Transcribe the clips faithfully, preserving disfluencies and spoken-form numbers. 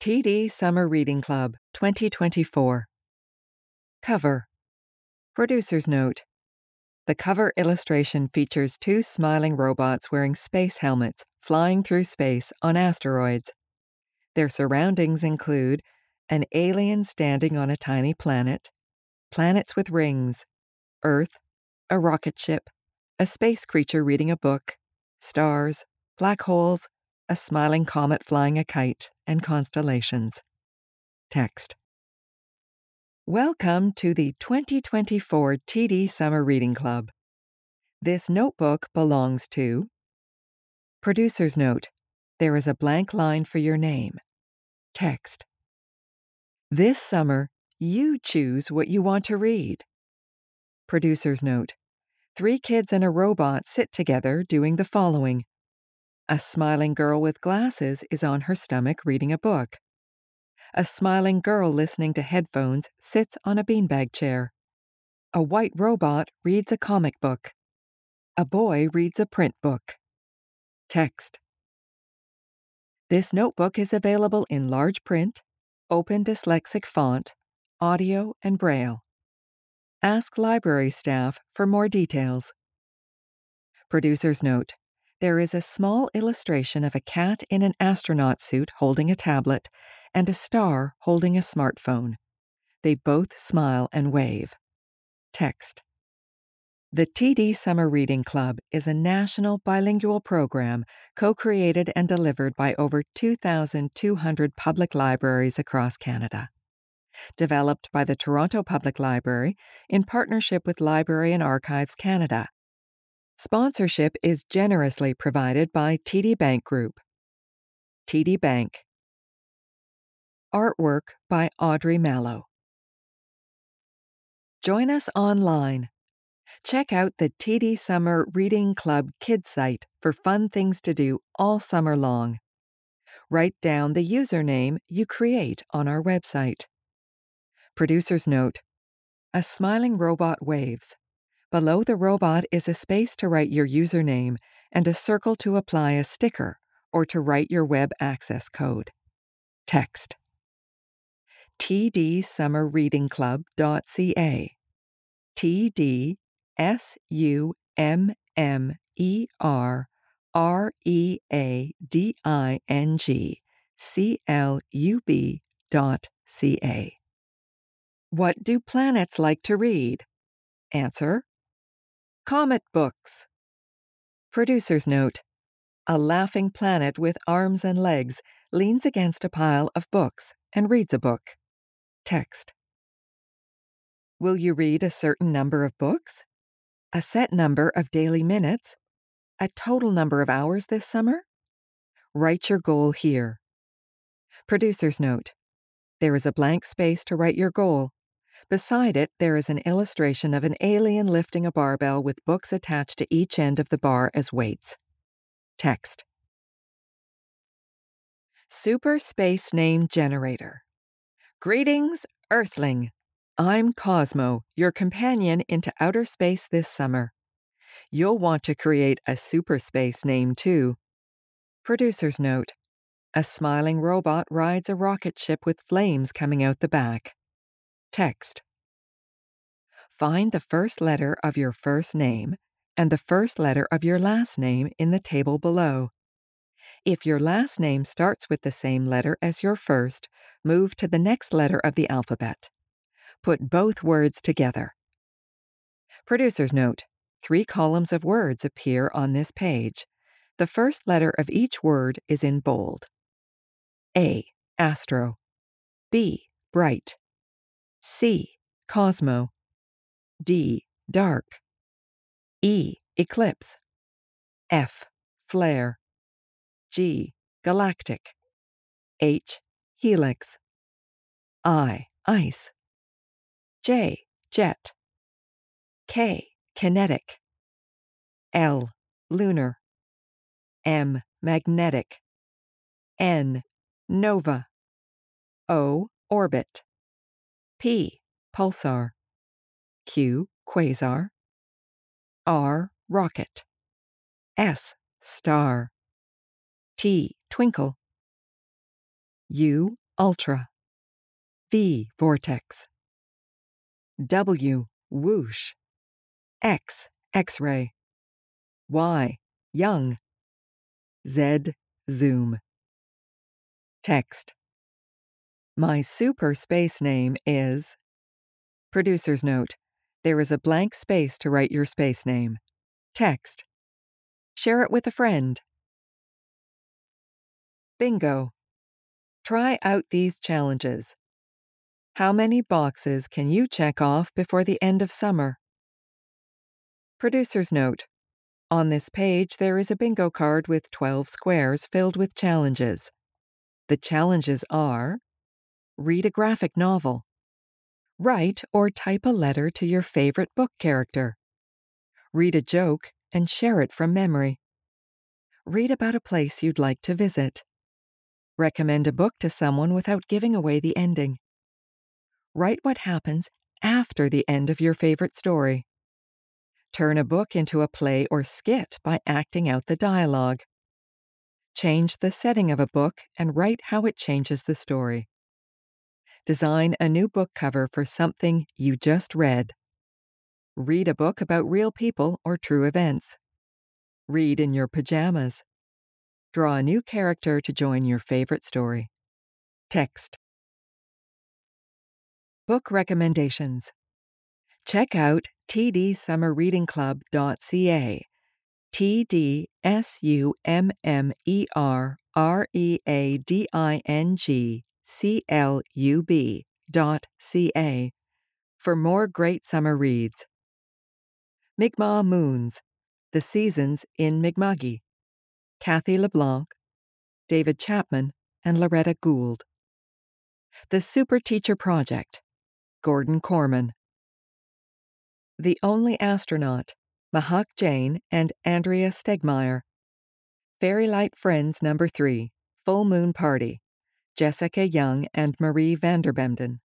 T D Summer Reading Club twenty twenty-four. Cover. Producer's note. The cover illustration features two smiling robots wearing space helmets flying through space on asteroids. Their surroundings include an alien standing on a tiny planet, planets with rings, Earth, a rocket ship, a space creature reading a book, stars, black holes, a smiling comet flying a kite, and constellations. Text. Welcome to the twenty twenty-four T D Summer Reading Club. This notebook belongs to Producer's note. There is a blank line for your name. Text. This summer, you choose what you want to read. Producer's note. Three kids and a robot sit together doing the following. A smiling girl with glasses is on her stomach reading a book. A smiling girl listening to headphones sits on a beanbag chair. A white robot reads a comic book. A boy reads a print book. Text. This notebook is available in large print, open dyslexic font, audio, and braille. Ask library staff for more details. Producer's note. There is a small illustration of a cat in an astronaut suit holding a tablet and a star holding a smartphone. They both smile and wave. Text. The T D Summer Reading Club is a national bilingual program co-created and delivered by over two thousand two hundred public libraries across Canada. Developed by the Toronto Public Library in partnership with Library and Archives Canada. Sponsorship is generously provided by T D Bank Group. T D Bank. Artwork by Audrey Mallow. Join us online. Check out the T D Summer Reading Club Kids site for fun things to do all summer long. Write down the username you create on our website. Producer's note. A smiling robot waves. Below the robot is a space to write your username and a circle to apply a sticker or to write your web access code. Text. T D Summer Reading Club dot C A. T D S U M M E R R E A D I N G C L U B dot C A. What do planets like to read? Answer. Comet books. Producer's note. A laughing planet with arms and legs leans against a pile of books and reads a book. Text. Will you read a certain number of books? A set number of daily minutes? A total number of hours this summer? Write your goal here. Producer's note. There is a blank space to write your goal. Beside it, there is an illustration of an alien lifting a barbell with books attached to each end of the bar as weights. Text. Super Space Name Generator. Greetings, Earthling. I'm Cosmo, your companion into outer space this summer. You'll want to create a super space name too. Producer's note. A smiling robot rides a rocket ship with flames coming out the back. Text. Find the first letter of your first name and the first letter of your last name in the table below. If your last name starts with the same letter as your first, move to the next letter of the alphabet. Put both words together. Producer's note. Three columns of words appear on this page. The first letter of each word is in bold. A. Astro. B. Bright. C. Cosmo. D. Dark. E. Eclipse. F. Flare. G. Galactic. H. Helix. I. Ice. J. Jet. K. Kinetic. L. Lunar. M. Magnetic. N. Nova. O. Orbit. P. Pulsar. Q. Quasar. R. Rocket. S. Star. T. Twinkle. U. ultra. V, vortex. W, whoosh. X, X-ray. Y, young. Z, zoom. Text. My super space name is... Producer's note. There is a blank space to write your space name. Text. Share it with a friend. Bingo. Try out these challenges. How many boxes can you check off before the end of summer? Producer's note. On this page, there is a bingo card with twelve squares filled with challenges. The challenges are: read a graphic novel. Write or type a letter to your favorite book character. Read a joke and share it from memory. Read about a place you'd like to visit. Recommend a book to someone without giving away the ending. Write what happens after the end of your favorite story. Turn a book into a play or skit by acting out the dialogue. Change the setting of a book and write how it changes the story. Design a new book cover for something you just read. Read a book about real people or true events. Read in your pajamas. Draw a new character to join your favorite story. Text. Book recommendations. Check out t d summer reading club dot c a. T D S U M M E R R E A D I N G C L U B dot C A for more great summer reads. Mi'kmaq Moons, The Seasons in Mi'kma'ki. Kathy LeBlanc, David Chapman, and Loretta Gould. The Super Teacher Project, Gordon Corman. The Only Astronaut, Mahak Jain and Andrea Stegmeyer. Fairylight Friends Number three, Full Moon Party, Jessica Young and Marie Vanderbemden.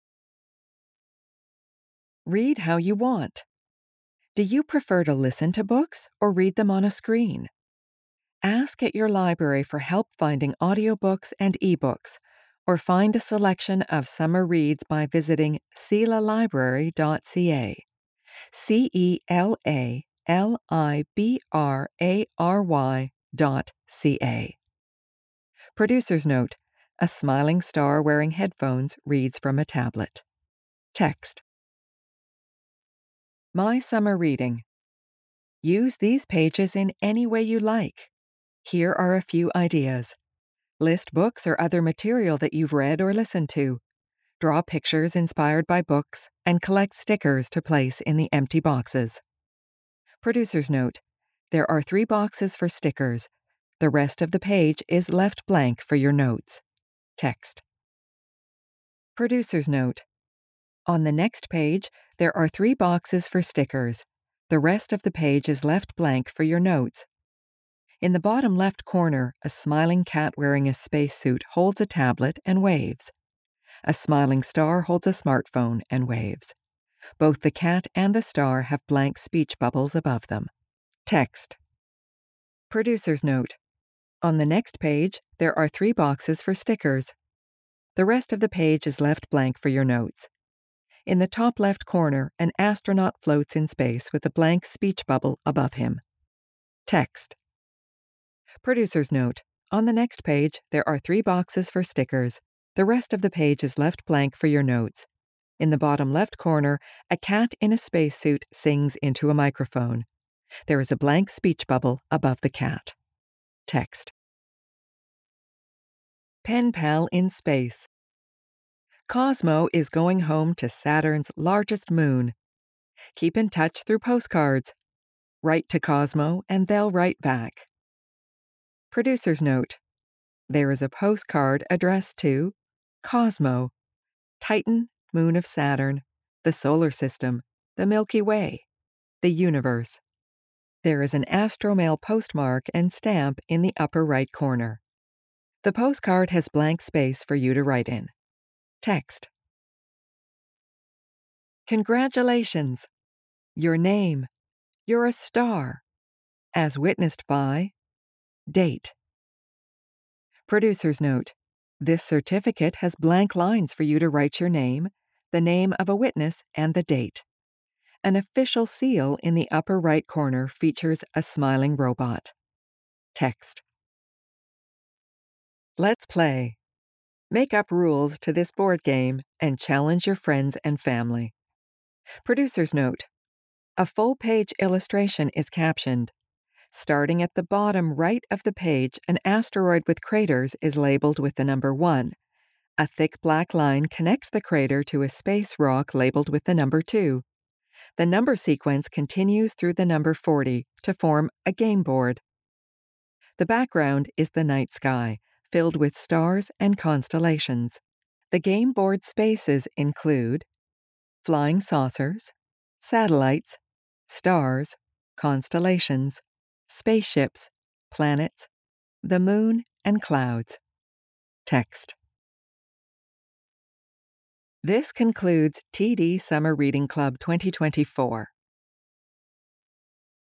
Read how you want. Do you prefer to listen to books or read them on a screen? Ask at your library for help finding audiobooks and ebooks, or find a selection of summer reads by visiting cela library dot c a. C E L A L I B R A R Y dot C A. Producer's note. A smiling star wearing headphones reads from a tablet. Text. My Summer Reading. Use these pages in any way you like. Here are a few ideas. List books or other material that you've read or listened to. Draw pictures inspired by books and collect stickers to place in the empty boxes. Producer's note. There are three boxes for stickers. The rest of the page is left blank for your notes. Text. Producer's note. On the next page, there are three boxes for stickers. The rest of the page is left blank for your notes. In the bottom left corner, a smiling cat wearing a spacesuit holds a tablet and waves. A smiling star holds a smartphone and waves. Both the cat and the star have blank speech bubbles above them. Text. Producer's note. On the next page, there are three boxes for stickers. The rest of the page is left blank for your notes. In the top left corner, an astronaut floats in space with a blank speech bubble above him. Text. Producer's note. On the next page, there are three boxes for stickers. The rest of the page is left blank for your notes. In the bottom left corner, a cat in a spacesuit sings into a microphone. There is a blank speech bubble above the cat. Text. Pen Pal in Space. Cosmo is going home to Saturn's largest moon. Keep in touch through postcards. Write to Cosmo and they'll write back. Producer's note. There is a postcard addressed to Cosmo, Titan, moon of Saturn, the solar system, the Milky Way, the universe. There is an Astromail postmark and stamp in the upper right corner. The postcard has blank space for you to write in. Text. Congratulations! Your name. You're a star. As witnessed by. Date. Producer's note. This certificate has blank lines for you to write your name, the name of a witness, and the date. An official seal in the upper right corner features a smiling robot. Text. Let's play. Make up rules to this board game and challenge your friends and family. Producer's note: a full-page illustration is captioned. Starting at the bottom right of the page, an asteroid with craters is labeled with the number one. A thick black line connects the crater to a space rock labeled with the number two. The number sequence continues through the number forty to form a game board. The background is the night sky, filled with stars and constellations. The game board spaces include flying saucers, satellites, stars, constellations, spaceships, planets, the moon, and clouds. Text. This concludes T D Summer Reading Club twenty twenty-four.